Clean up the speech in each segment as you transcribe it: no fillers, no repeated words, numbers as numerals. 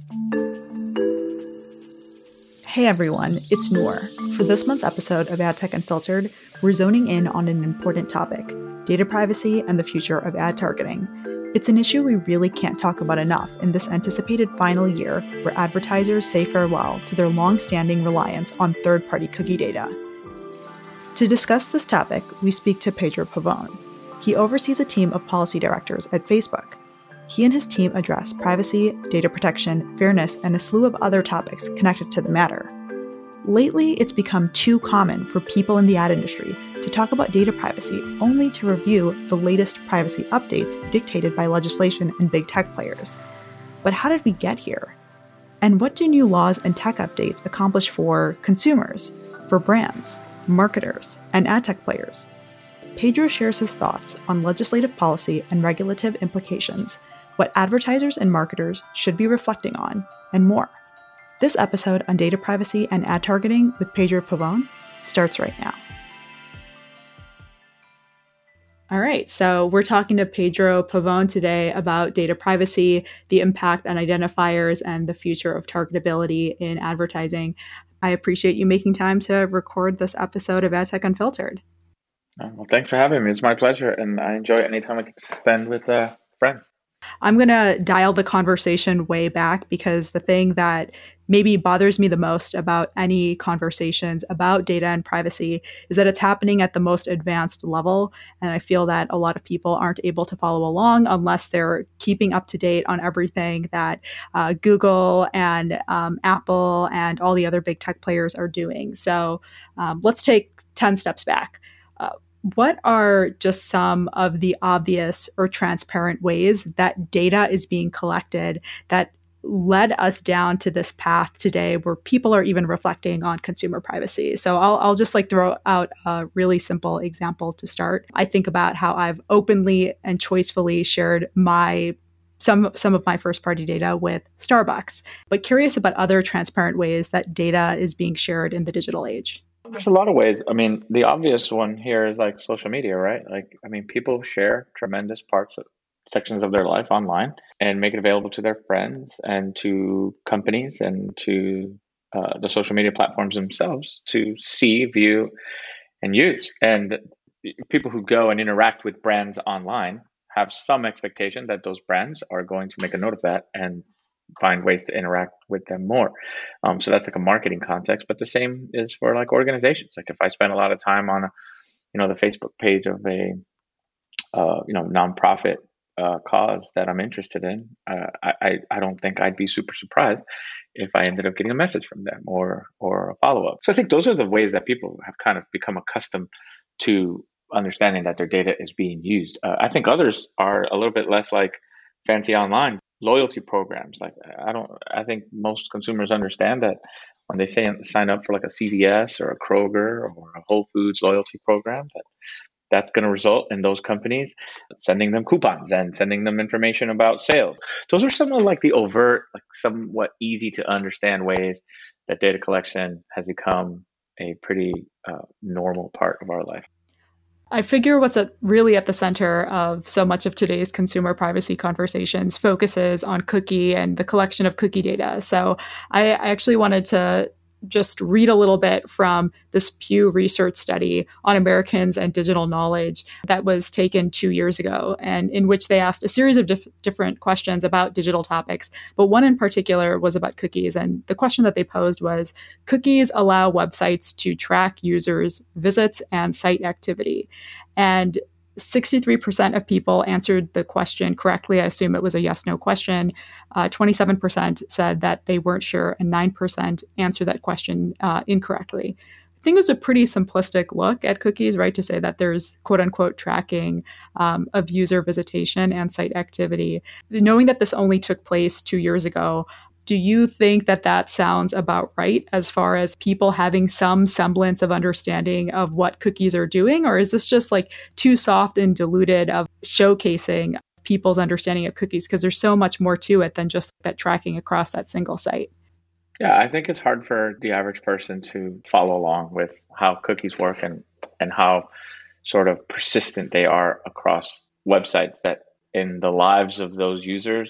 Hey everyone, it's Noor. For this month's episode of Ad Tech Unfiltered, we're zoning in on an important topic: data privacy and the future of ad targeting. It's an issue we really can't talk about enough in this anticipated final year where advertisers say farewell to their long-standing reliance on third-party cookie data. To discuss this topic, we speak to Pedro Pavon. He oversees a team of policy directors at Facebook. He and his team address privacy, data protection, fairness, and a slew of other topics connected to the matter. Lately, it's become too common for people in the ad industry to talk about data privacy only to review the latest privacy updates dictated by legislation and big tech players. But how did we get here? And what do new laws and tech updates accomplish for consumers, for brands, marketers, and ad tech players? Pedro shares his thoughts on legislative policy and regulative implications, what advertisers and marketers should be reflecting on, and more. This episode on data privacy and ad targeting with Pedro Pavon starts right now. All right, so we're talking to Pedro Pavon today about data privacy, the impact on identifiers, and the future of targetability in advertising. I appreciate you making time to record this episode of Ad Tech Unfiltered. Well, thanks for having me. It's my pleasure, and I enjoy any time I can spend with friends. I'm going to dial the conversation way back because the thing that maybe bothers me the most about any conversations about data and privacy is that it's happening at the most advanced level. And I feel that a lot of people aren't able to follow along unless they're keeping up to date on everything that Google and Apple and all the other big tech players are doing. So let's take 10 steps back. What are just some of the obvious or transparent ways that data is being collected that led us down to this path today where people are even reflecting on consumer privacy? So I'll just throw out a really simple example to start. I think about how I've openly and choicefully shared some of my first party data with Starbucks, but curious about other transparent ways that data is being shared in the digital age. There's a lot of ways. I mean, the obvious one here is social media, right? People share tremendous sections of their life online and make it available to their friends and to companies and to the social media platforms themselves to see, view, and use. And people who go and interact with brands online have some expectation that those brands are going to make a note of that and find ways to interact with them more. So that's a marketing context, but the same is for organizations. If I spend a lot of time on the Facebook page of a nonprofit cause that I'm interested in, I don't think I'd be super surprised if I ended up getting a message from them or a follow-up. So I think those are the ways that people have kind of become accustomed to understanding that their data is being used. I think others are a little bit less fancy online. Loyalty programs. I think most consumers understand that when they sign up for a CVS or a Kroger or a Whole Foods loyalty program, that's going to result in those companies sending them coupons and sending them information about sales. Those are some of the overt, somewhat easy to understand ways that data collection has become a pretty normal part of our life. I figure what's really at the center of so much of today's consumer privacy conversations focuses on cookie and the collection of cookie data. So I actually wanted to just read a little bit from this Pew Research study on Americans and digital knowledge that was taken 2 years ago, and in which they asked a series of different questions about digital topics. But one in particular was about cookies. And the question that they posed was, cookies allow websites to track users' visits and site activity. And 63% of people answered the question correctly. I assume it was a yes/no question. 27% said that they weren't sure, and 9% answered that question incorrectly. I think it was a pretty simplistic look at cookies, right, to say that there's quote unquote tracking of user visitation and site activity. Knowing that this only took place 2 years ago, do you think that that sounds about right as far as people having some semblance of understanding of what cookies are doing? Or is this just too soft and diluted of showcasing people's understanding of cookies? Because there's so much more to it than just that tracking across that single site. Yeah, I think it's hard for the average person to follow along with how cookies work and how sort of persistent they are across websites that in the lives of those users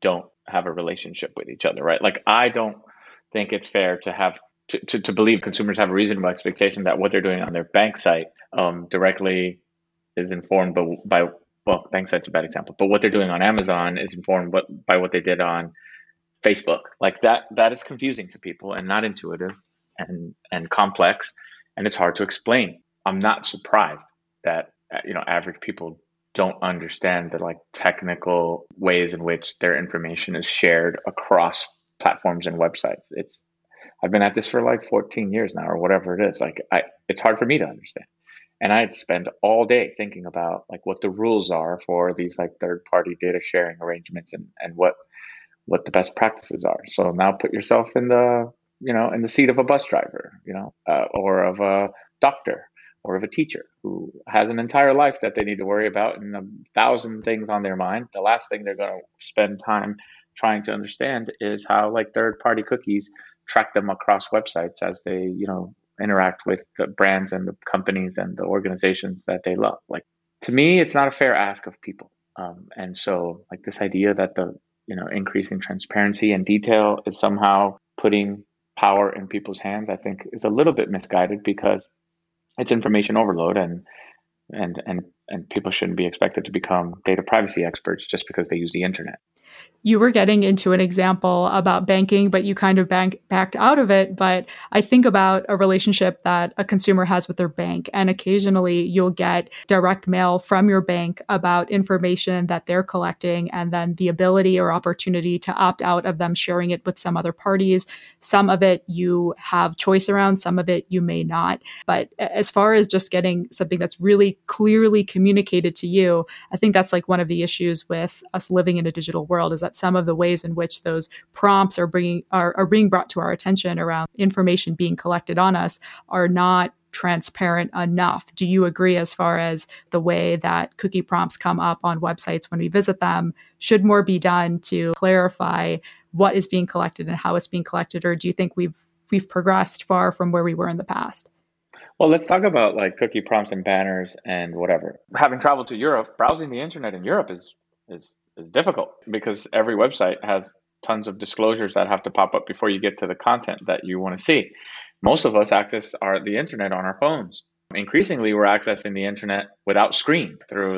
don't have a relationship with each other, right? Like, I don't think it's fair to have to believe consumers have a reasonable expectation that what they're doing on their bank site directly is informed by, well, bank site's a bad example, but what they're doing on Amazon is informed by what they did on Facebook. Like that is confusing to people and not intuitive and complex, and it's hard to explain. I'm not surprised that average people don't understand the like technical ways in which their information is shared across platforms and websites. I've been at this for like 14 years now or whatever it is. Like it's hard for me to understand. And I'd spend all day thinking about like what the rules are for these like third party data sharing arrangements and what the best practices are. So now put yourself in the seat of a bus driver, or of a doctor or of a teacher who has an entire life that they need to worry about and 1,000 things on their mind. The last thing they're going to spend time trying to understand is how like third party cookies track them across websites as they, interact with the brands and the companies and the organizations that they love. Like, to me, it's not a fair ask of people. And so like this idea that the, increasing transparency and detail is somehow putting power in people's hands, I think is a little bit misguided, because it's information overload, and people shouldn't be expected to become data privacy experts just because they use the internet. You were getting into an example about banking, but you kind of backed out of it. But I think about a relationship that a consumer has with their bank. And occasionally you'll get direct mail from your bank about information that they're collecting, and then the ability or opportunity to opt out of them sharing it with some other parties. Some of it you have choice around, some of it you may not. But as far as just getting something that's really clearly communicated to you, I think that's like one of the issues with us living in a digital world, is that some of the ways in which those prompts are being brought to our attention around information being collected on us are not transparent enough. Do you agree, as far as the way that cookie prompts come up on websites when we visit them? Should more be done to clarify what is being collected and how it's being collected? Or do you think we've progressed far from where we were in the past? Well, let's talk about like cookie prompts and banners and whatever. Having traveled to Europe, browsing the internet in Europe is difficult, because every website has tons of disclosures that have to pop up before you get to the content that you want to see. Most of us access the internet on our phones. Increasingly, we're accessing the internet without screens through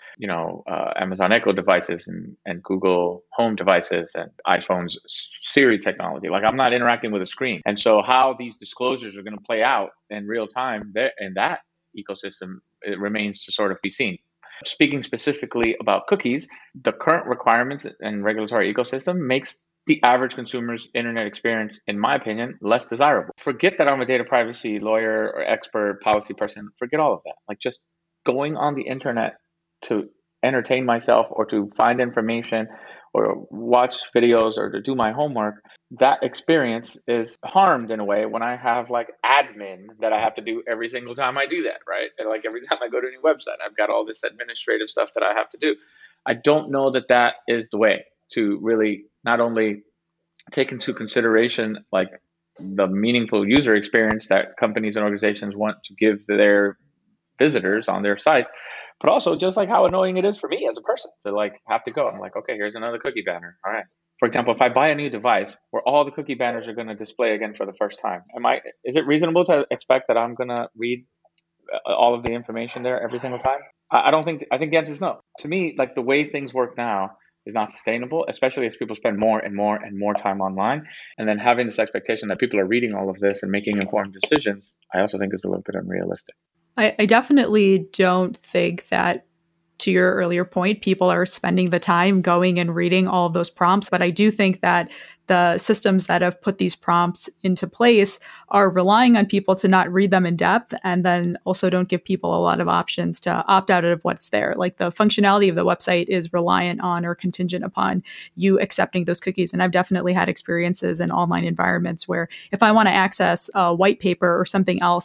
Amazon Echo devices and Google Home devices and iPhone's Siri technology. Like, I'm not interacting with a screen. And so how these disclosures are going to play out in real time in that ecosystem, it remains to sort of be seen. Speaking specifically about cookies, the current requirements and regulatory ecosystem makes the average consumer's internet experience, in my opinion, less desirable. Forget that I'm a data privacy lawyer or expert policy person. Forget all of that. Like, just going on the internet to entertain myself or to find information or watch videos or to do my homework, that experience is harmed in a way when I have like admin that I have to do every single time I do that, right? And like every time I go to a new website, I've got all this administrative stuff that I have to do. I don't know that is the way to really not only take into consideration like the meaningful user experience that companies and organizations want to give their visitors on their sites, but also just like how annoying it is for me as a person to like have to go. I'm like, okay, here's another cookie banner. All right. For example, if I buy a new device where all the cookie banners are going to display again for the first time, is it reasonable to expect that I'm going to read all of the information there every single time? I think the answer is no. To me, like the way things work now is not sustainable, especially as people spend more and more and more time online. And then having this expectation that people are reading all of this and making informed decisions, I also think is a little bit unrealistic. I definitely don't think that, to your earlier point, people are spending the time going and reading all of those prompts. But I do think that the systems that have put these prompts into place are relying on people to not read them in depth, and then also don't give people a lot of options to opt out of what's there. Like, the functionality of the website is reliant on or contingent upon you accepting those cookies. And I've definitely had experiences in online environments where if I want to access a white paper or something else, like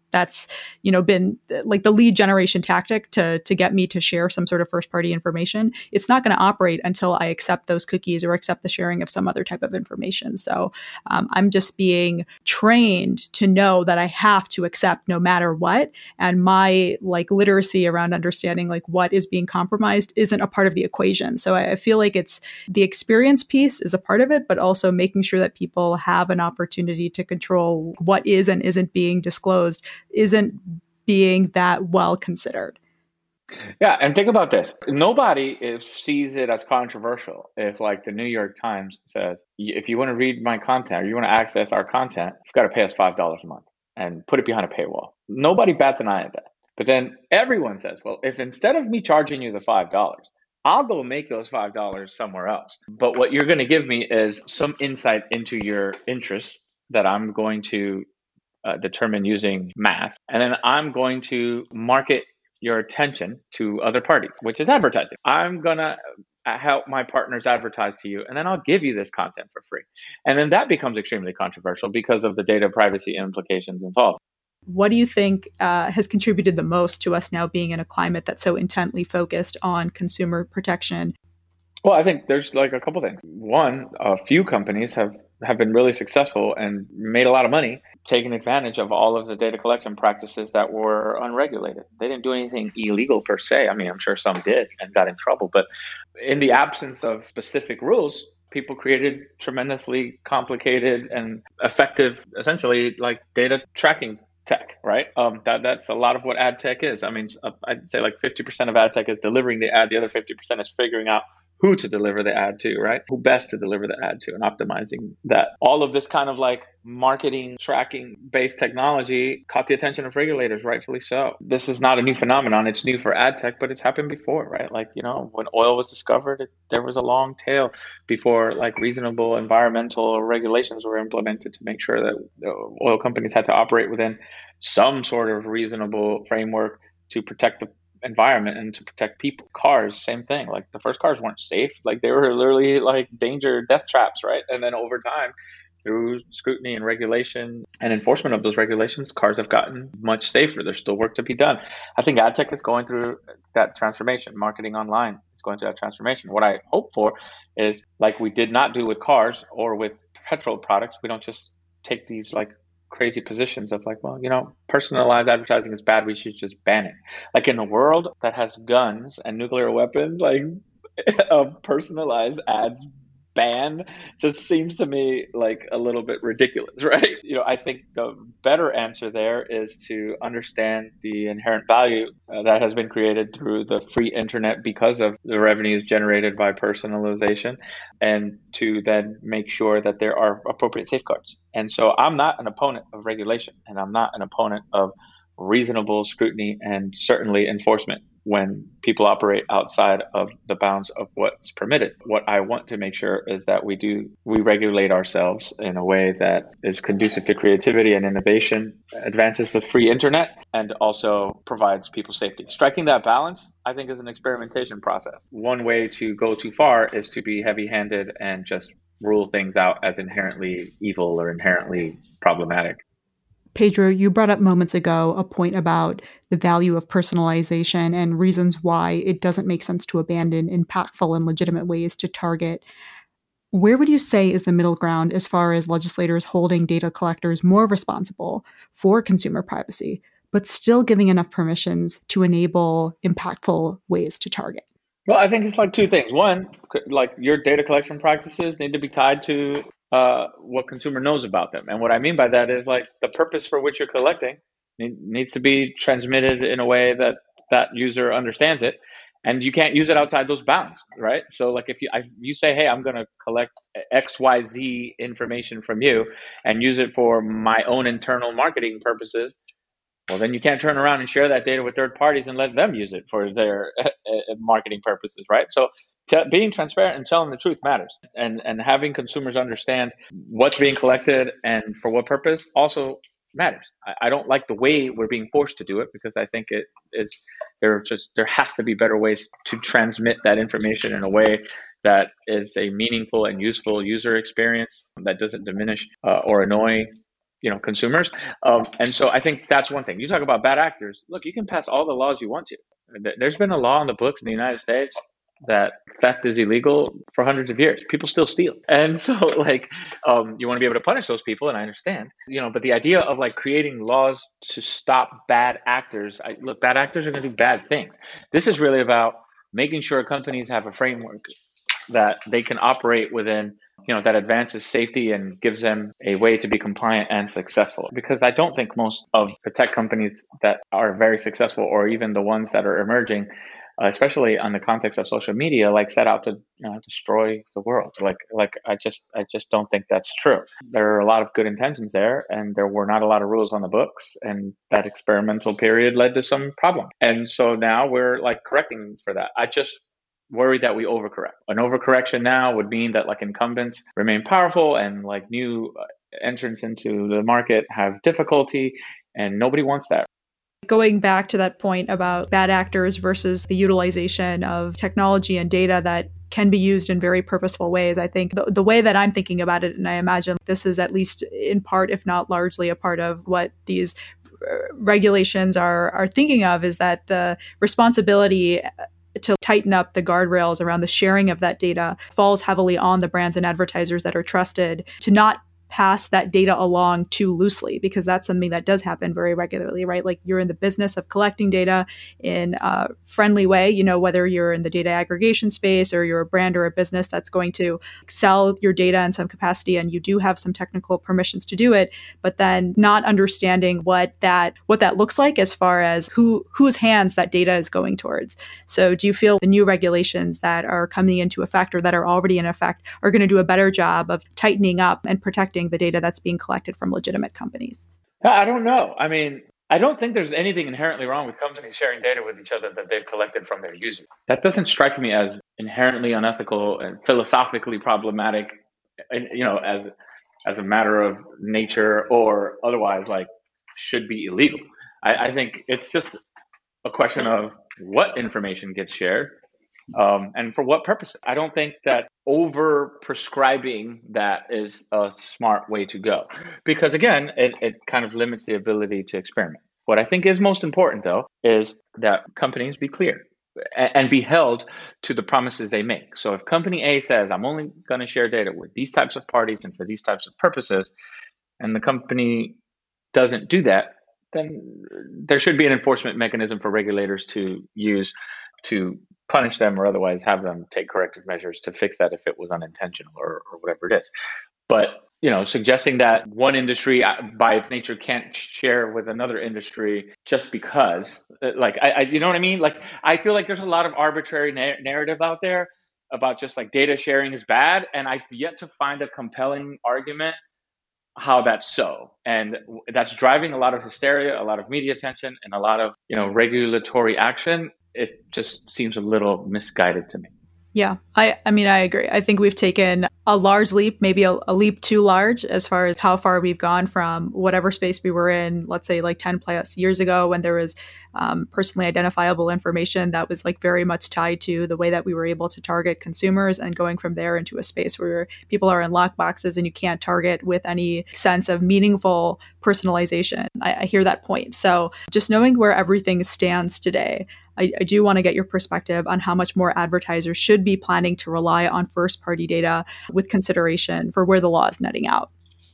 that's, been like the lead generation tactic to get me to share some sort of first party information, it's not going to operate until I accept those cookies or accept the sharing of some other type of information. So I'm just being trained to know that I have to accept no matter what. And my like literacy around understanding like what is being compromised isn't a part of the equation. So I feel like it's the experience piece is a part of it, but also making sure that people have an opportunity to control what is and isn't being disclosed isn't being that well considered. Yeah, and think about this. Nobody sees it as controversial if, like, the New York Times says, if you want to read my content or you want to access our content, you've got to pay us $5 a month and put it behind a paywall. Nobody bats an eye at that. But then everyone says, well, if instead of me charging you the $5, I'll go make those $5 somewhere else. But what you're going to give me is some insight into your interests that I'm going to determine using math. And then I'm going to market your attention to other parties, which is advertising. I'm going to help my partners advertise to you, and then I'll give you this content for free. And then that becomes extremely controversial because of the data privacy implications involved. What do you think has contributed the most to us now being in a climate that's so intently focused on consumer protection? Well, I think there's like a couple things. One, a few companies have been really successful and made a lot of money taking advantage of all of the data collection practices that were unregulated. They didn't do anything illegal per se. I mean, I'm sure some did and got in trouble, but in the absence of specific rules, people created tremendously complicated and effective, essentially like data tracking tech, right? That's a lot of what ad tech is. I mean, I'd say like 50% of ad tech is delivering the ad. The other 50% is figuring out who to deliver the ad to, right? Who best to deliver the ad to and optimizing that. All of this kind of like marketing tracking based technology caught the attention of regulators, rightfully so. This is not a new phenomenon. It's new for ad tech, but it's happened before, right? Like, when oil was discovered, there was a long tail before like reasonable environmental regulations were implemented to make sure that oil companies had to operate within some sort of reasonable framework to protect the environment and to protect people. Cars, same thing. Like the first cars weren't safe. Like they were literally like death traps, right? And then over time, through scrutiny and regulation and enforcement of those regulations, cars have gotten much safer. There's still work to be done. I think ad tech is going through that transformation. Marketing online is going through that transformation. What I hope for is, like we did not do with cars or with petrol products, we don't just take these like crazy positions of like, well, personalized advertising is bad, we should just ban it. Like in a world that has guns and nuclear weapons, like a personalized ads ban just seems to me like a little bit ridiculous, right? I think the better answer there is to understand the inherent value that has been created through the free internet because of the revenues generated by personalization, and to then make sure that there are appropriate safeguards. And so I'm not an opponent of regulation, and I'm not an opponent of reasonable scrutiny and certainly enforcement when people operate outside of the bounds of what's permitted. What I want to make sure is that we regulate ourselves in a way that is conducive to creativity and innovation, advances the free internet, and also provides people safety. Striking that balance, I think, is an experimentation process. One way to go too far is to be heavy-handed and just rule things out as inherently evil or inherently problematic. Pedro, you brought up moments ago a point about the value of personalization and reasons why it doesn't make sense to abandon impactful and legitimate ways to target. Where would you say is the middle ground as far as legislators holding data collectors more responsible for consumer privacy, but still giving enough permissions to enable impactful ways to target? Well, I think it's like two things. One, like your data collection practices need to be tied to what consumer knows about them. And what I mean by that is like the purpose for which you're collecting needs to be transmitted in a way that that user understands it. And you can't use it outside those bounds, right? So like if you say, hey, I'm going to collect XYZ information from you and use it for my own internal marketing purposes, well, then you can't turn around and share that data with third parties and let them use it for their marketing purposes, right? So being transparent and telling the truth matters. And having consumers understand what's being collected and for what purpose also matters. I don't like the way we're being forced to do it, because I think there has to be better ways to transmit that information in a way that is a meaningful and useful user experience that doesn't diminish or annoy consumers. And so I think that's one thing. You talk about bad actors. Look, you can pass all the laws you want to. There's been a law in the books in the United States that theft is illegal for hundreds of years. People still steal. And so you want to be able to punish those people. And I understand, but the idea of creating laws to stop bad actors, look, bad actors are going to do bad things. This is really about making sure companies have a framework that they can operate within, that advances safety and gives them a way to be compliant and successful. Because I don't think most of the tech companies that are very successful, or even the ones that are emerging, especially on the context of social media, set out to destroy the world. I just don't think that's true. There are a lot of good intentions there, and there were not a lot of rules on the books, and that experimental period led to some problems. And so now we're correcting for that. I just worry that we overcorrect. An overcorrection now would mean that incumbents remain powerful, and new entrants into the market have difficulty, and nobody wants that. Going back to that point about bad actors versus the utilization of technology and data that can be used in very purposeful ways, I think the way that I'm thinking about it, and I imagine this is at least in part, if not largely, a part of what these regulations are thinking of, is that the responsibility to tighten up the guardrails around the sharing of that data falls heavily on the brands and advertisers that are trusted to not pass that data along too loosely, because that's something that does happen very regularly, right? You're in the business of collecting data in a friendly way, whether you're in the data aggregation space or you're a brand or a business that's going to sell your data in some capacity, and you do have some technical permissions to do it, but then not understanding what that looks like as far as whose hands that data is going towards. So do you feel the new regulations that are coming into effect, or that are already in effect, are going to do a better job of tightening up and protecting the data that's being collected from legitimate companies? I don't know. I mean, I don't think there's anything inherently wrong with companies sharing data with each other that they've collected from their users. That doesn't strike me as inherently unethical and philosophically problematic, as a matter of nature, or otherwise should be illegal. I think it's just a question of what information gets shared. And for what purpose? I don't think that over prescribing that is a smart way to go, because again, it kind of limits the ability to experiment. What I think is most important, though, is that companies be clear and be held to the promises they make. So if company A says, I'm only going to share data with these types of parties and for these types of purposes, and the company doesn't do that, then there should be an enforcement mechanism for regulators to use to punish them, or otherwise have them take corrective measures to fix that if it was unintentional or whatever it is. But suggesting that one industry by its nature can't share with another industry just because, you know what I mean? I feel like there's a lot of arbitrary narrative out there about just data sharing is bad, and I've yet to find a compelling argument how that's so. And that's driving a lot of hysteria, a lot of media attention, and a lot of regulatory action. It just seems a little misguided to me. Yeah, I agree. I think we've taken a large leap, maybe a leap too large, as far as how far we've gone from whatever space we were in, let's say 10 plus years ago, when there was personally identifiable information that was very much tied to the way that we were able to target consumers, and going from there into a space where people are in lockboxes and you can't target with any sense of meaningful personalization. I hear that point. So just knowing where everything stands today, I do want to get your perspective on how much more advertisers should be planning to rely on first-party data with consideration for where the law is netting out.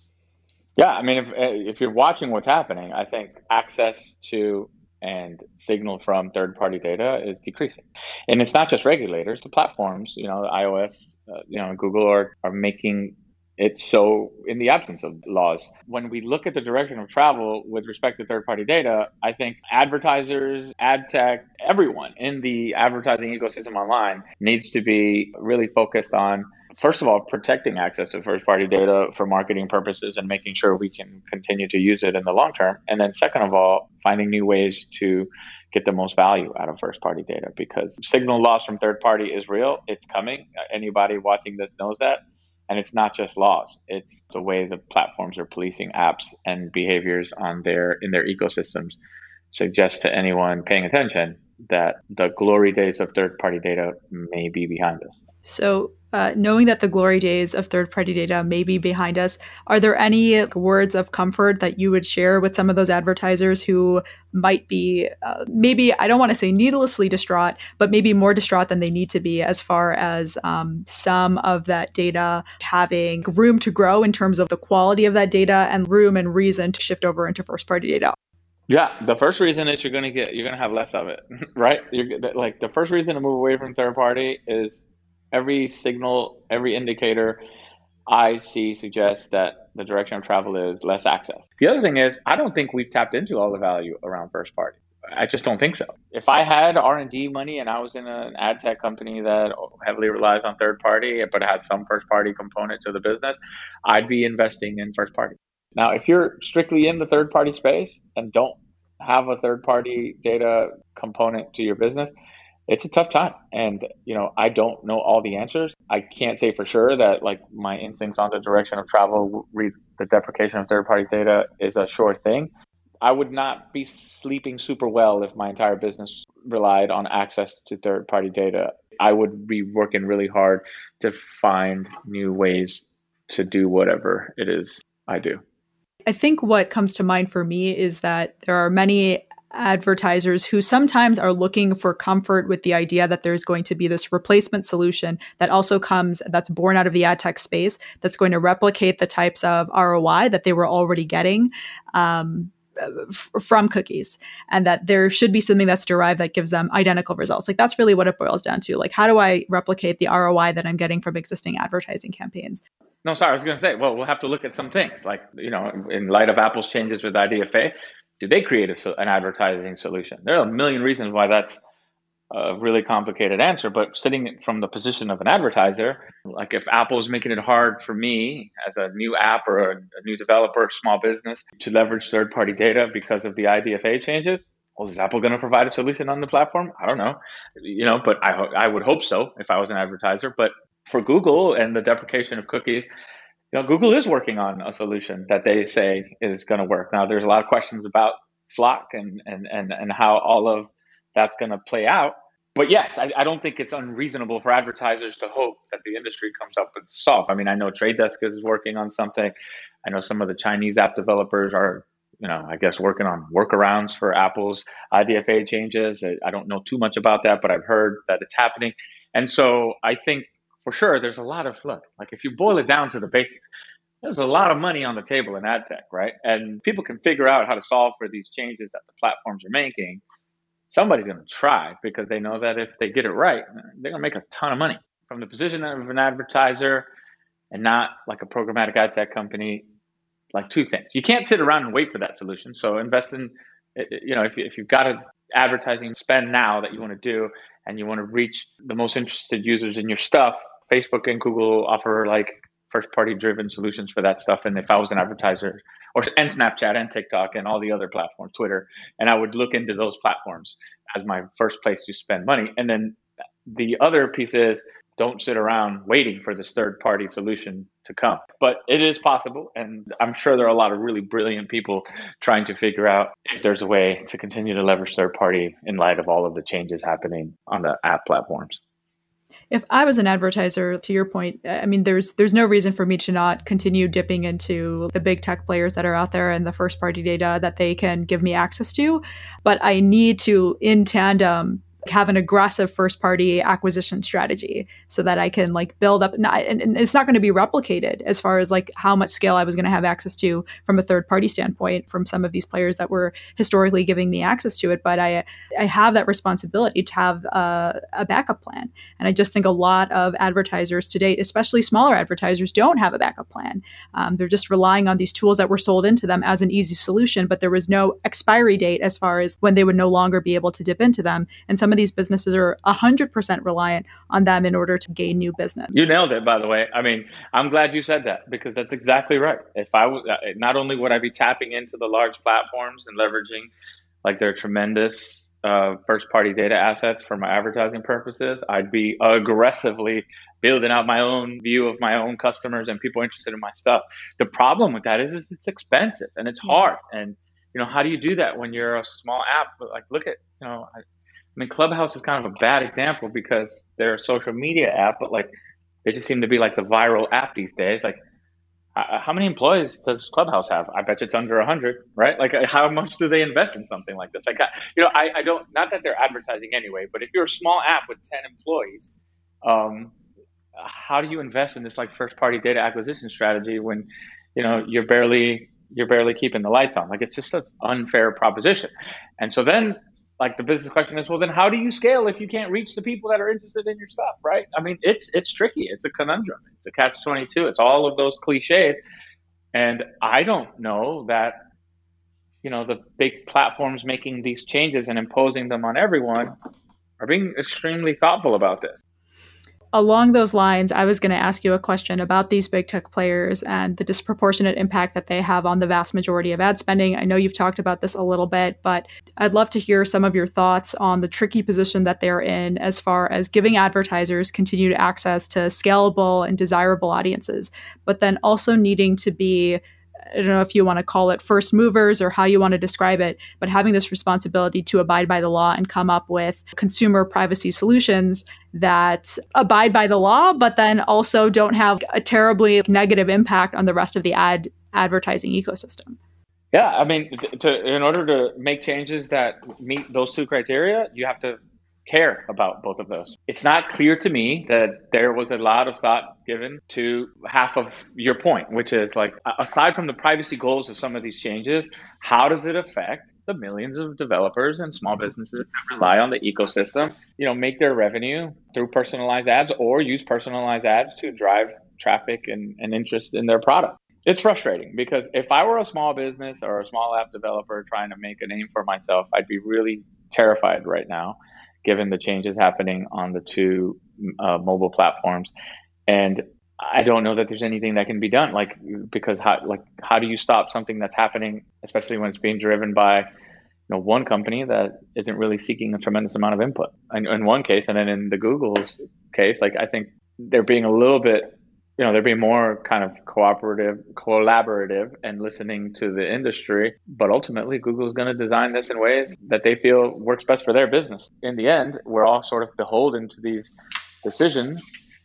Yeah, I mean, if you're watching what's happening, I think access to and signal from third-party data is decreasing. And it's not just regulators, the platforms, iOS, Google are making it so in the absence of laws. When we look at the direction of travel with respect to third-party data, I think advertisers, ad tech, everyone in the advertising ecosystem online needs to be really focused on, first of all, protecting access to first-party data for marketing purposes and making sure we can continue to use it in the long term. And then second of all, finding new ways to get the most value out of first-party data, because signal loss from third-party is real. It's coming. Anybody watching this knows that. And it's not just laws. It's the way the platforms are policing apps and behaviors in their ecosystems suggests to anyone paying attention that the glory days of third-party data may be behind us. So knowing that the glory days of third-party data may be behind us, are there any words of comfort that you would share with some of those advertisers who might be maybe, I don't want to say needlessly distraught, but maybe more distraught than they need to be as far as some of that data having room to grow in terms of the quality of that data and room and reason to shift over into first-party data? Yeah, the first reason is you're gonna have less of it, right? Like the first reason to move away from third party is every signal, every indicator I see suggests that the direction of travel is less access. The other thing is I don't think we've tapped into all the value around first party. I just don't think so. If I had R&D money and I was in an ad tech company that heavily relies on third party but has some first party component to the business, I'd be investing in first party. Now, if you're strictly in the third party space and don't have a third party data component to your business, it's a tough time. And, I don't know all the answers. I can't say for sure that like my instincts on the direction of travel, read the deprecation of third party data is a sure thing. I would not be sleeping super well if my entire business relied on access to third party data. I would be working really hard to find new ways to do whatever it is I do. I think what comes to mind for me is that there are many advertisers who sometimes are looking for comfort with the idea that there's going to be this replacement solution that also that's born out of the ad tech space, that's going to replicate the types of ROI that they were already getting from cookies, and that there should be something that's derived that gives them identical results. Like that's really what it boils down to. Like, how do I replicate the ROI that I'm getting from existing advertising campaigns? No, sorry, I was going to say, well, we'll have to look at some things. Like, in light of Apple's changes with IDFA, did they create an advertising solution? There are a million reasons why that's a really complicated answer, but sitting from the position of an advertiser, like if Apple's making it hard for me as a new app or a new developer, small business to leverage third-party data because of the IDFA changes, well, is Apple going to provide a solution on the platform? I don't know, but I would hope so if I was an advertiser. But for Google and the deprecation of cookies, Google is working on a solution that they say is going to work. Now, there's a lot of questions about FLoC and how all of that's going to play out. But yes, I don't think it's unreasonable for advertisers to hope that the industry comes up with solve. I mean, I know Trade Desk is working on something. I know some of the Chinese app developers are, I guess working on workarounds for Apple's IDFA changes. I don't know too much about that, but I've heard that it's happening. And so I think for sure, there's a lot of like if you boil it down to the basics, there's a lot of money on the table in ad tech, right? And people can figure out how to solve for these changes that the platforms are making. Somebody's going to try because they know that if they get it right, they're going to make a ton of money. From the position of an advertiser and not like a programmatic ad tech company, like two things. You can't sit around and wait for that solution. So invest in, if you've got an advertising spend now that you want to do and you want to reach the most interested users in your stuff, Facebook and Google offer like first party driven solutions for that stuff. And if I was an advertiser and Snapchat and TikTok and all the other platforms, Twitter, and I would look into those platforms as my first place to spend money. And then the other piece is don't sit around waiting for this third party solution to come. But it is possible. And I'm sure there are a lot of really brilliant people trying to figure out if there's a way to continue to leverage third party in light of all of the changes happening on the app platforms. If I was an advertiser, to your point, I mean, there's no reason for me to not continue dipping into the big tech players that are out there and the first party data that they can give me access to. But I need to, in tandem, have an aggressive first party acquisition strategy so that I can like build up, and it's not going to be replicated as far as like how much scale I was going to have access to from a third party standpoint from some of these players that were historically giving me access to it. But I have that responsibility to have a backup plan. And I just think a lot of advertisers to date, especially smaller advertisers, don't have a backup plan. They're just relying on these tools that were sold into them as an easy solution, but there was no expiry date as far as when they would no longer be able to dip into them. And some of these businesses are 100% reliant on them in order to gain new business. You nailed it, by the way. I mean, I'm glad you said that because that's exactly right. If I was, not only would I be tapping into the large platforms and leveraging like their tremendous first party data assets for my advertising purposes, I'd be aggressively building out my own view of my own customers and people interested in my stuff. The problem with that is it's expensive and it's hard. And, how do you do that when you're a small app? Like, look at, I mean, Clubhouse is kind of a bad example because they're a social media app, but like They just seem to be like the viral app these days. Like, how many employees does Clubhouse have? I bet it's under 100, right? Like, how much do they invest in something like this? Like, I don't, not that they're advertising anyway, but if you're a small app with 10 employees, um, how do you invest in this like first party data acquisition strategy when, you're barely keeping the lights on? Like, it's just an unfair proposition. And so then, like, the business question is, well, then how do you scale if you can't reach the people that are interested in your stuff, right? I mean, it's tricky. It's a conundrum. It's a catch-22. It's all of those cliches. And I don't know that, the big platforms making these changes and imposing them on everyone are being extremely thoughtful about this. Along those lines, I was going to ask you a question about these big tech players and the disproportionate impact that they have on the vast majority of ad spending. I know you've talked about this a little bit, but I'd love to hear some of your thoughts on the tricky position that they're in as far as giving advertisers continued access to scalable and desirable audiences, but then also needing to be, I don't know if you want to call it first movers or how you want to describe it, but having this responsibility to abide by the law and come up with consumer privacy solutions that abide by the law, but then also don't have a terribly negative impact on the rest of the advertising ecosystem. Yeah, I mean, in order to make changes that meet those two criteria, you have to care about both of those. It's not clear to me that there was a lot of thought given to half of your point, which is like, aside from the privacy goals of some of these changes, how does it affect the millions of developers and small businesses that rely on the ecosystem, make their revenue through personalized ads or use personalized ads to drive traffic and interest in their product? It's frustrating because if I were a small business or a small app developer trying to make a name for myself, I'd be really terrified right now, given the changes happening on the two mobile platforms. And I don't know that there's anything that can be done, because how do you stop something that's happening, especially when it's being driven by one company that isn't really seeking a tremendous amount of input in one case, and then in the Google's case, I think they're being a little bit, they're being more kind of collaborative and listening to the industry. But ultimately, Google is going to design this in ways that they feel works best for their business. In the end, we're all sort of beholden to these decisions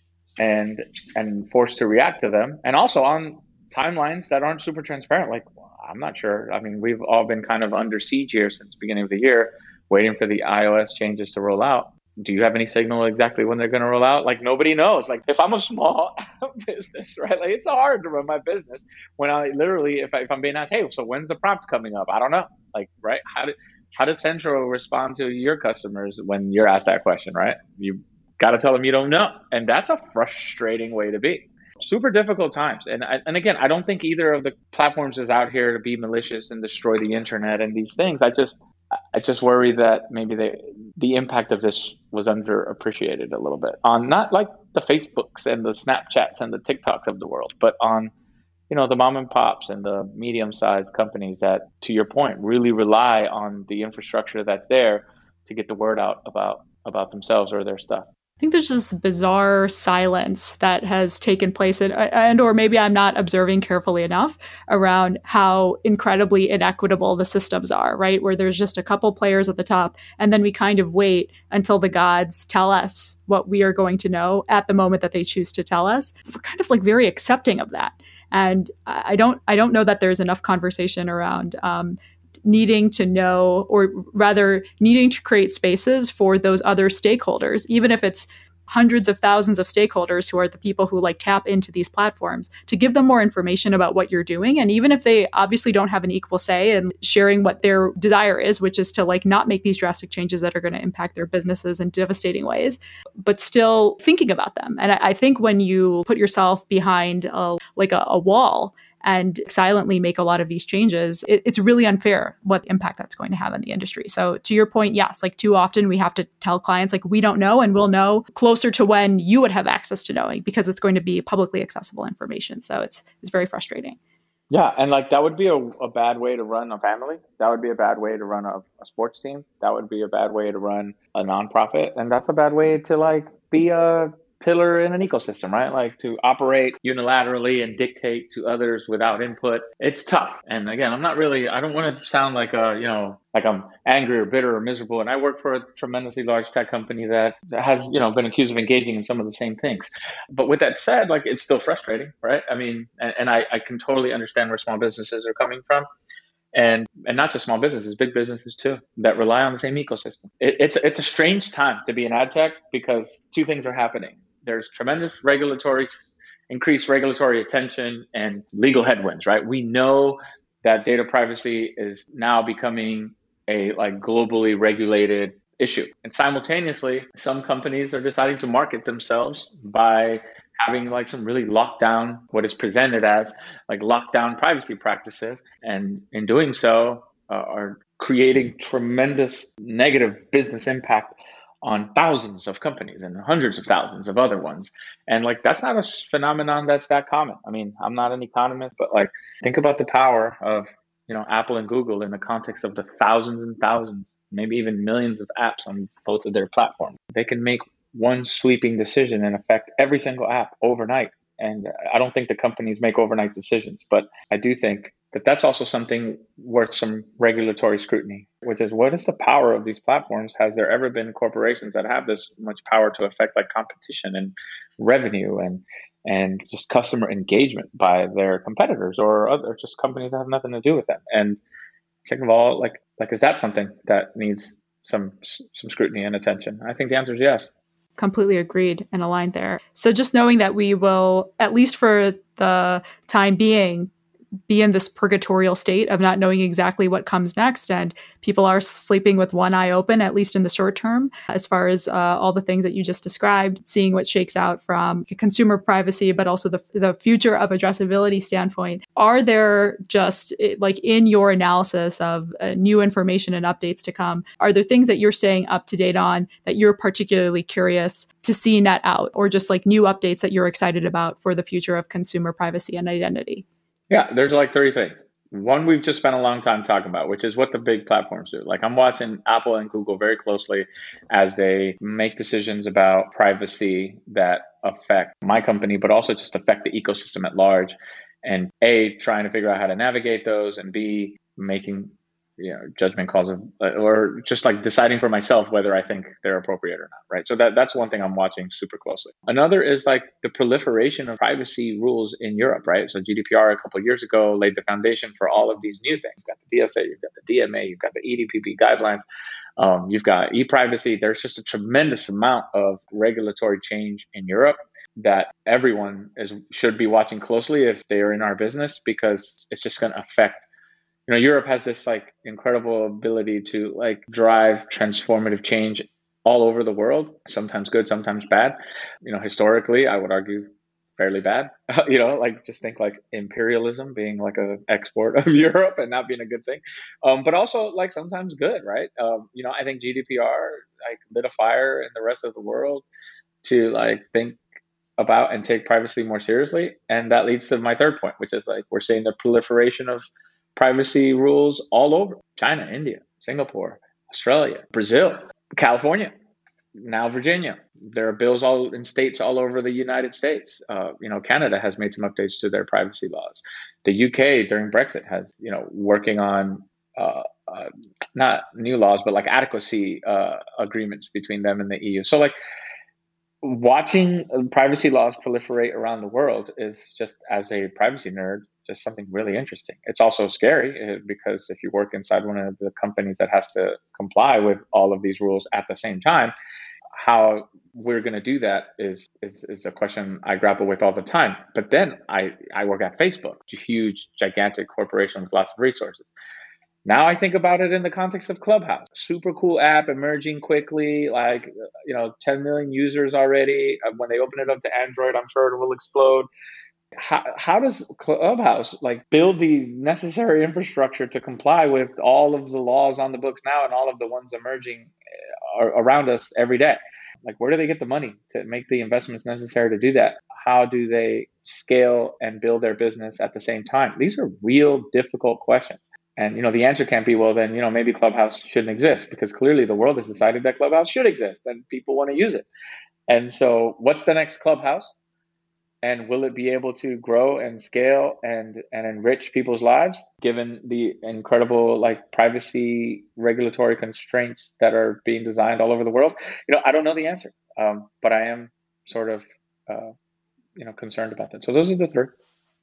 and forced to react to them. And also on timelines that aren't super transparent. Like, I'm not sure. I mean, we've all been kind of under siege here since the beginning of the year, waiting for the iOS changes to roll out. Do you have any signal exactly when they're going to roll out? Like, nobody knows. Like, if I'm a small business, right? Like, it's hard to run my business when I literally, if I'm being asked, hey, so when's the prompt coming up? I don't know. Like, right? How does Centro respond to your customers when you're asked that question, right? You got to tell them you don't know. And that's a frustrating way to be. Super difficult times. And again, I don't think either of the platforms is out here to be malicious and destroy the internet and these things. I just worry that maybe the impact of this was underappreciated a little bit on not like the Facebooks and the Snapchats and the TikToks of the world, but on, the mom and pops and the medium-sized companies that, to your point, really rely on the infrastructure that's there to get the word out about themselves or their stuff. I think there's this bizarre silence that has taken place, and or maybe I'm not observing carefully enough around how incredibly inequitable the systems are, right? Where there's just a couple players at the top, and then we kind of wait until the gods tell us what we are going to know at the moment that they choose to tell us. We're kind of like very accepting of that. And I don't know that there's enough conversation around needing to know, or rather needing to create spaces for those other stakeholders, even if it's hundreds of thousands of stakeholders who are the people who tap into these platforms, to give them more information about what you're doing. And even if they obviously don't have an equal say in sharing what their desire is, which is to not make these drastic changes that are going to impact their businesses in devastating ways, but still thinking about them. And I think when you put yourself behind a wall and silently make a lot of these changes, it's really unfair what impact that's going to have on the industry. So to your point, yes, too often we have to tell clients, we don't know, and we'll know closer to when you would have access to knowing, because it's going to be publicly accessible information. So it's very frustrating. Yeah, and that would be a bad way to run a family. That would be a bad way to run a sports team. That would be a bad way to run a nonprofit. And that's a bad way to be a pillar in an ecosystem, right? Like to operate unilaterally and dictate to others without input. It's tough. And again, I don't want to sound like like I'm angry or bitter or miserable. And I work for a tremendously large tech company that has, been accused of engaging in some of the same things. But with that said, like it's still frustrating, right? I mean, and I can totally understand where small businesses are coming from. And not just small businesses, big businesses too, that rely on the same ecosystem. It's a strange time to be in ad tech because two things are happening. There's tremendous increased regulatory attention and legal headwinds, right? We know that data privacy is now becoming a like globally regulated issue. And simultaneously, some companies are deciding to market themselves by having like some really lockdown, what is presented as like lockdown privacy practices. And in doing so, are creating tremendous negative business impact on thousands of companies and hundreds of thousands of other ones. And like, that's not a phenomenon that's that common. I mean, I'm not an economist, but like, think about the power of, Apple and Google in the context of the thousands and thousands, maybe even millions of apps on both of their platforms. They can make one sweeping decision and affect every single app overnight. And I don't think the companies make overnight decisions, but I do think that that's also something worth some regulatory scrutiny, which is what is the power of these platforms? Has there ever been corporations that have this much power to affect like competition and revenue and just customer engagement by their competitors or other just companies that have nothing to do with them? And second of all, like is that something that needs some scrutiny and attention? I think the answer is yes. Completely agreed and aligned there. So just knowing that we will, at least for the time being, be in this purgatorial state of not knowing exactly what comes next. And people are sleeping with one eye open, at least in the short term, as far as all the things that you just described, seeing what shakes out from consumer privacy, but also the future of addressability standpoint. Are there just like in your analysis of new information and updates to come, are there things that you're staying up to date on that you're particularly curious to see net out, or just like new updates that you're excited about for the future of consumer privacy and identity? Yeah, there's like three things. One we've just spent a long time talking about, which is what the big platforms do. Like I'm watching Apple and Google very closely as they make decisions about privacy that affect my company, but also just affect the ecosystem at large. And A, trying to figure out how to navigate those, and B, making judgment calls or just like deciding for myself whether I think they're appropriate or not, right? So that's one thing I'm watching super closely. Another is like the proliferation of privacy rules in Europe, right? So GDPR a couple of years ago laid the foundation for all of these new things. You've got the DSA, you've got the DMA, you've got the EDPB guidelines, you've got e-privacy. There's just a tremendous amount of regulatory change in Europe that everyone should be watching closely if they are in our business, because it's just going to affect. Europe has this like incredible ability to like drive transformative change all over the world, sometimes good, sometimes bad. Historically, I would argue fairly bad. Like just think like imperialism being like an export of Europe and not being a good thing. But also like sometimes good, right? I think GDPR like lit a fire in the rest of the world to like think about and take privacy more seriously. And that leads to my third point, which is like we're seeing the proliferation of privacy rules all over China, India, Singapore, Australia, Brazil, California, now Virginia. There are bills all in states all over the United States. Canada has made some updates to their privacy laws. The UK during Brexit has, working on not new laws, but like adequacy agreements between them and the EU. So like watching privacy laws proliferate around the world is just, as a privacy nerd, just something really interesting. It's also scary because if you work inside one of the companies that has to comply with all of these rules at the same time, how we're going to do that is a question I grapple with all the time. But then I work at Facebook, a huge, gigantic corporation with lots of resources. Now I think about it in the context of Clubhouse. Super cool app, emerging quickly, 10 million users already. When they open it up to Android, I'm sure it will explode. How does Clubhouse build the necessary infrastructure to comply with all of the laws on the books now and all of the ones emerging around us every day? Where do they get the money to make the investments necessary to do that? How do they scale and build their business at the same time? These are real difficult questions. And, the answer can't be, well, then, maybe Clubhouse shouldn't exist, because clearly the world has decided that Clubhouse should exist and people want to use it. And so what's the next Clubhouse? And will it be able to grow and scale and enrich people's lives given the incredible like privacy regulatory constraints that are being designed all over the world? I don't know the answer, but I am sort of concerned about that. So those are the three.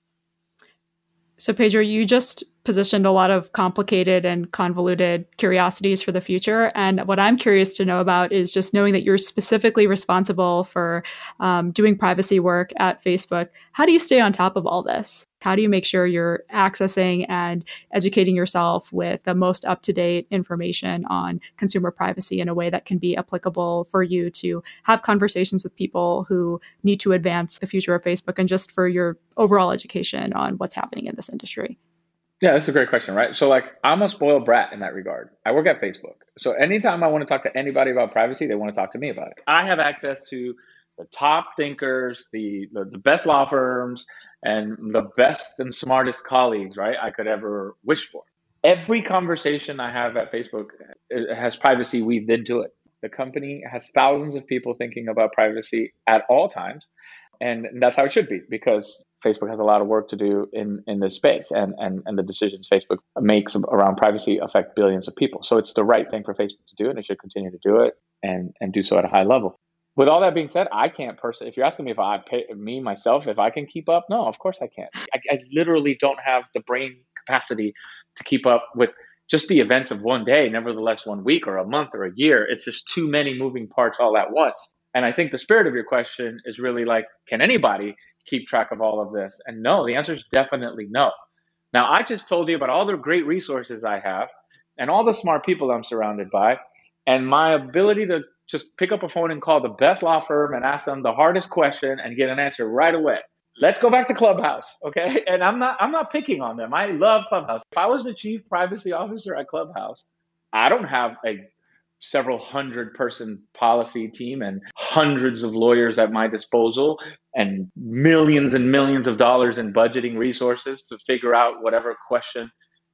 So Pedro, you just positioned a lot of complicated and convoluted curiosities for the future. And what I'm curious to know about is just knowing that you're specifically responsible for doing privacy work at Facebook. How do you stay on top of all this? How do you make sure you're accessing and educating yourself with the most up-to-date information on consumer privacy in a way that can be applicable for you to have conversations with people who need to advance the future of Facebook and just for your overall education on what's happening in this industry? Yeah, that's a great question, right? So like I'm a spoiled brat in that regard. I work at Facebook. So anytime I want to talk to anybody about privacy, they want to talk to me about it. I have access to the top thinkers, the best law firms, and the best and smartest colleagues, right, I could ever wish for. Every conversation I have at Facebook has privacy weaved into it. The company has thousands of people thinking about privacy at all times. And that's how it should be, because Facebook has a lot of work to do in this space, and the decisions Facebook makes around privacy affect billions of people. So it's the right thing for Facebook to do, and it should continue to do it and do so at a high level. With all that being said, I can't personally, if you're asking me if I pay me myself, if I can keep up, no, of course I can't. I literally don't have the brain capacity to keep up with just the events of one day, nevertheless 1 week or a month or a year. It's just too many moving parts all at once. And I think the spirit of your question is really like, can anybody keep track of all of this? And no, the answer is definitely no. Now, I just told you about all the great resources I have and all the smart people I'm surrounded by, and my ability to just pick up a phone and call the best law firm and ask them the hardest question and get an answer right away. Let's go back to Clubhouse, okay? And I'm not picking on them. I love Clubhouse. If I was the chief privacy officer at Clubhouse, I don't have a several hundred person policy team and hundreds of lawyers at my disposal and millions of dollars in budgeting resources to figure out whatever question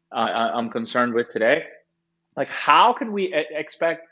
I'm concerned with today. Like, how can we expect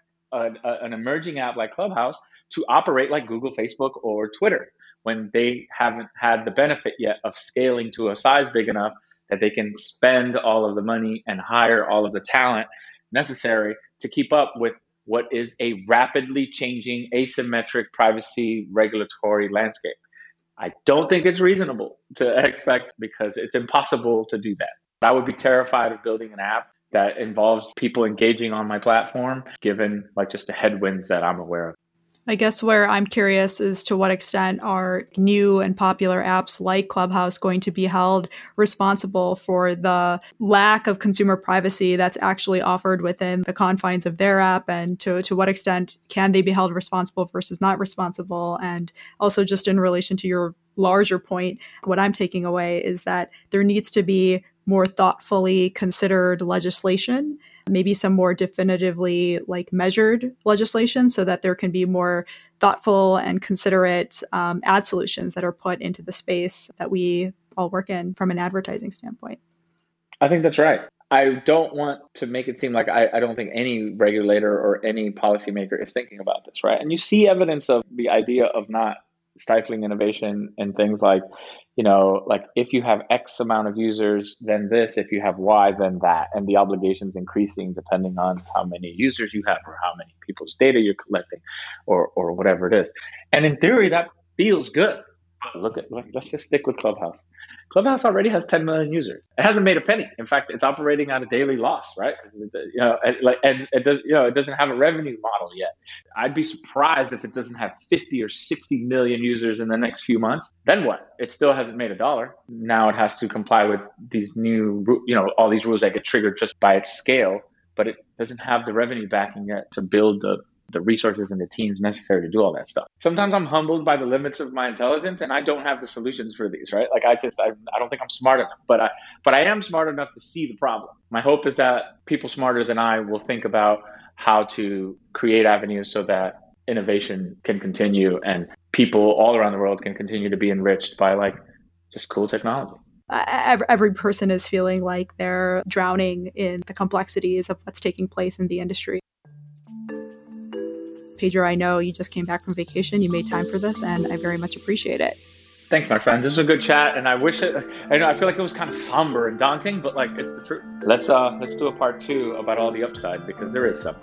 an emerging app like Clubhouse to operate like Google, Facebook, or Twitter when they haven't had the benefit yet of scaling to a size big enough that they can spend all of the money and hire all of the talent necessary to keep up with what is a rapidly changing asymmetric privacy regulatory landscape? I don't think it's reasonable to expect, because it's impossible to do that. I would be terrified of building an app that involves people engaging on my platform, given like just the headwinds that I'm aware of. I guess where I'm curious is to what extent are new and popular apps like Clubhouse going to be held responsible for the lack of consumer privacy that's actually offered within the confines of their app, and to what extent can they be held responsible versus not responsible? And also, just in relation to your larger point, what I'm taking away is that there needs to be more thoughtfully considered legislation, maybe some more definitively like measured legislation, so that there can be more thoughtful and considerate ad solutions that are put into the space that we all work in from an advertising standpoint. I think that's right. I don't want to make it seem like I don't think any regulator or any policymaker is thinking about this, right? And you see evidence of the idea of not stifling innovation and things like, like if you have X amount of users, then this, if you have Y, then that, and the obligations increasing depending on how many users you have or how many people's data you're collecting or whatever it is. And in theory, that feels good. Let's just stick with Clubhouse. Clubhouse already has 10 million users. It hasn't made a penny. In fact, it's operating at a daily loss, right? And it doesn't have a revenue model yet. I'd be surprised if it doesn't have 50 or 60 million users in the next few months. Then what? It still hasn't made a dollar. Now it has to comply with these new, all these rules that get triggered just by its scale, but it doesn't have the revenue backing yet to build the resources and the teams necessary to do all that stuff. Sometimes I'm humbled by the limits of my intelligence, and I don't have the solutions for these, right? Like I don't think I'm smart enough, but I am smart enough to see the problem. My hope is that people smarter than I will think about how to create avenues so that innovation can continue and people all around the world can continue to be enriched by like just cool technology. Every person is feeling like they're drowning in the complexities of what's taking place in the industry. Pedro, I know you just came back from vacation. You made time for this, and I very much appreciate it. Thanks, my friend. This is a good chat, and I feel like it was kind of somber and daunting, but like it's the truth. Let's do a part 2 about all the upside, because there is some.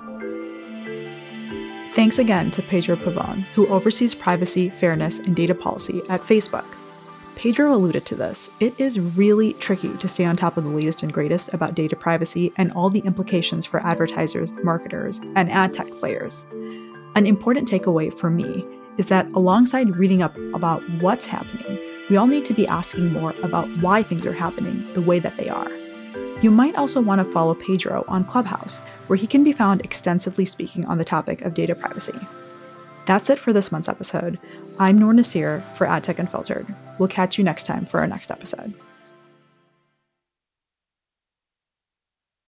Thanks again to Pedro Pavon, who oversees privacy, fairness, and data policy at Facebook. Pedro alluded to this. It is really tricky to stay on top of the latest and greatest about data privacy and all the implications for advertisers, marketers, and ad tech players. An important takeaway for me is that alongside reading up about what's happening, we all need to be asking more about why things are happening the way that they are. You might also want to follow Pedro on Clubhouse, where he can be found extensively speaking on the topic of data privacy. That's it for this month's episode. I'm Noor Nasir for AdTech Unfiltered. We'll catch you next time for our next episode.